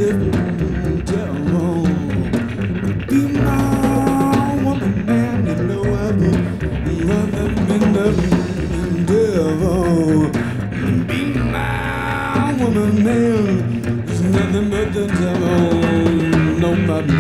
devil. Be my woman, man, you know I'm the devil. Be my woman, man, it's nothing but the devil. Nobody.